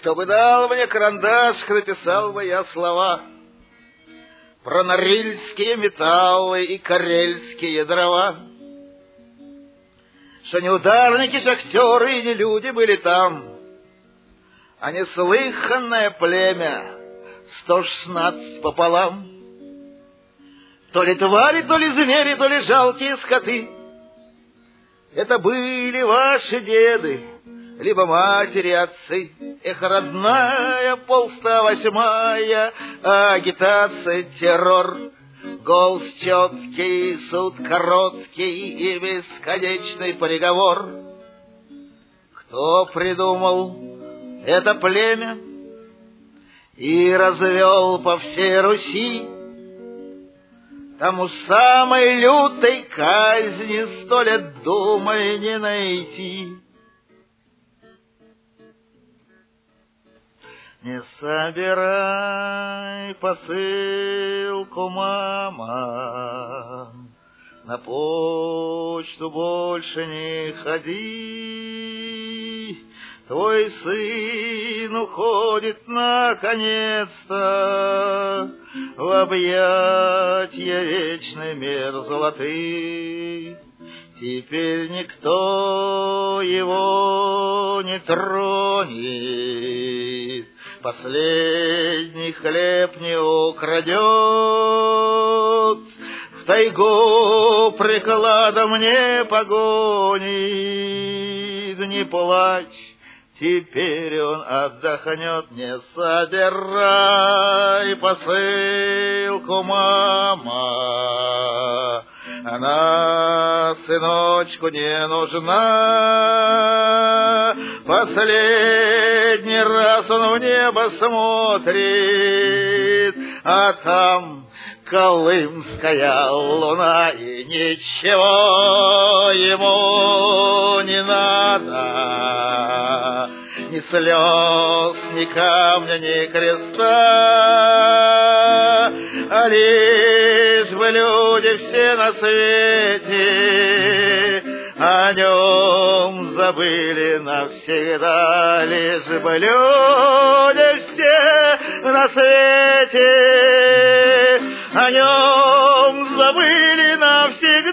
Кто бы дал мне карандаш, написал бы я слова про норильские металлы и карельские дрова. Что не ударники, шахтеры и не люди были там, а неслыханное племя 116 пополам. То ли твари, то ли звери, то ли жалкие скоты. Это были ваши деды, либо матери, отцы. Эх, родная, 108-я, агитация, террор. Голос четкий, суд короткий и бесконечный приговор. Кто придумал это племя и развел по всей Руси, тому самой лютой казни 100 лет, думай, не найти. Не собирай посылку, мама, на почту больше не ходи. Твой сын уходит наконец-то в объятья вечной мерзлоты. Теперь никто его не тронет, последний хлеб не украдет, в тайгу прикладом не погонит. Не плачь, теперь он отдохнет. Не собирай посылку, мама, она сыночку не нужна. Последний раз он в небо смотрит, а там колымская луна, и ничего ему не надо. Ни слез, ни камня, ни креста, а лишь бы люди все на свете о нем забыли навсегда. Лишь бы люди все на свете о нем забыли навсегда.